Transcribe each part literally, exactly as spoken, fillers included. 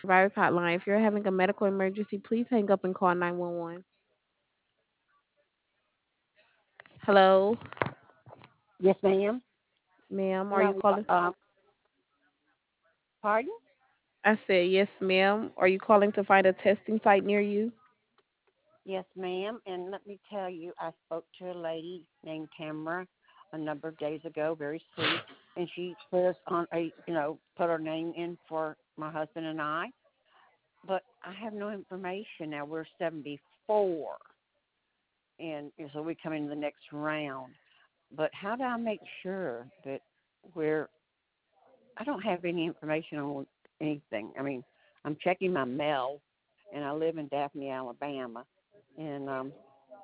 Virus hotline. If you're having a medical emergency, please hang up and call nine one one. Hello, Yes, ma'am. ma'am. Are you No, calling? uh, pardon? I said yes, ma'am. Are you calling to find a testing site near you? Yes, ma'am. And let me tell you, I spoke to a lady named Tamara a number of days ago, very sweet, and she put us on a, you know, put her name in for my husband and I. But I have no information now. We're seventy-four, and so we come into the next round. But how do I make sure that we're? I don't have any information on anything. I mean, I'm checking my mail, and I live in Daphne, Alabama, and um,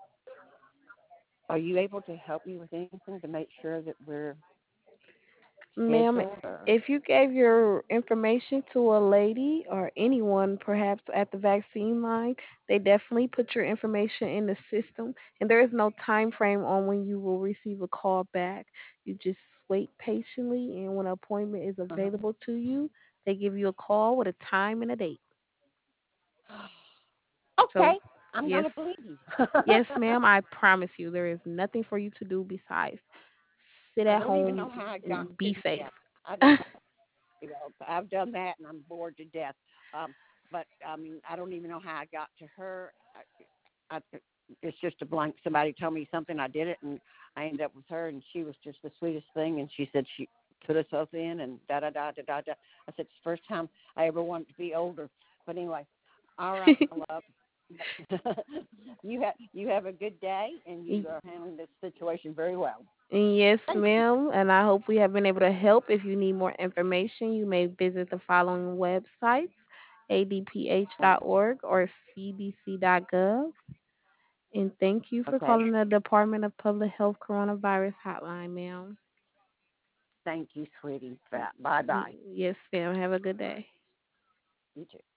are you able to help me with anything to make sure that we're Ma'am, scheduled? Or if you gave your information to a lady or anyone perhaps at the vaccine line, they definitely put your information in the system and there is no time frame on when you will receive a call back. You just wait patiently and when an appointment is uh-huh. available to you, they give you a call with a time and a date. So, Okay, I'm yes, gonna believe you. yes, ma'am, I promise you there is nothing for you to do besides sit I at don't even home know how I got and to. be safe. Yeah, I don't. You know, I've done that, and I'm bored to death. Um, but I mean, I don't even know how I got to her. I, I, it's just a blank. Somebody told me something, I did it, and I ended up with her, and she was just the sweetest thing. And she said she put us both in, and da da da da da da. I said it's the first time I ever wanted to be older. But anyway, all right, my love. you have you have a good day, and you are handling this situation very well. Yes, Thank you. ma'am. And I hope we have been able to help. If you need more information, you may visit the following websites a d p h dot org or c d c dot gov. And thank you for Okay. calling the Department of Public Health Coronavirus Hotline, ma'am. Thank you, sweetie. Bye bye. Yes, ma'am. Have a good day. You too.